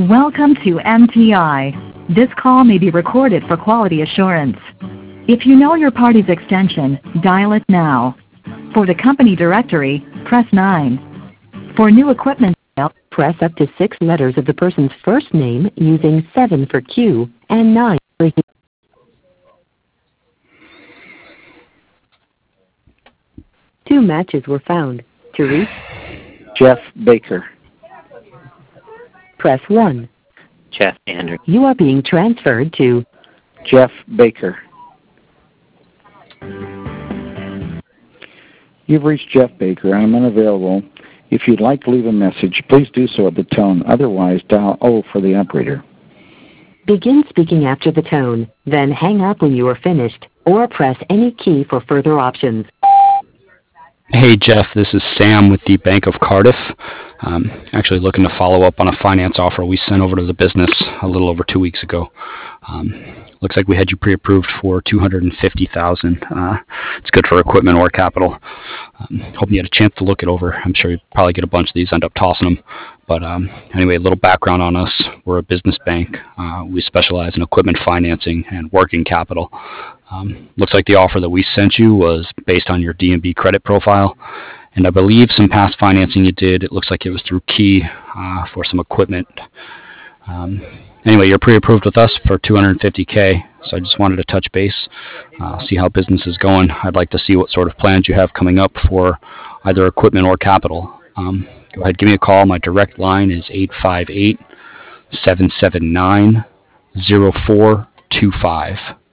Welcome to MTI. This call may be recorded for quality assurance. If you know your party's extension, dial it now. For the company directory, press 9. For new equipment, press up to 6 letters of the person's first name using 7 for Q and 9 for H. 2 matches were found. To reach, Jeff Baker. press 1. Jeff Andrew. You are being transferred to Jeff Baker. You've reached Jeff Baker. I'm unavailable. If you'd like to leave a message, please do so at the tone. Otherwise, dial O for the operator. Begin speaking after the tone, then hang up when you are finished, or press any key for further options. Hey Jeff, this is Sam with the Bank of Cardiff. Actually looking to follow up on a finance offer we sent over to the business a little over 2 weeks ago. Looks like we had you pre-approved for $250,000. It's good for equipment or capital. Hope you had a chance to look it over. I'm sure you probably get a bunch of these, end up tossing them. But anyway, a little background on us. We're a business bank. We specialize in equipment financing and working capital. Looks like the offer that we sent you was based on your D&B credit profile. And I believe some past financing you did, it looks like it was through Key for some equipment. Anyway, you're pre-approved with us for $250K, so I just wanted to touch base, see how business is going. I'd like to see what sort of plans you have coming up for either equipment or capital. Go ahead, give me a call. My direct line is 858-779-0425.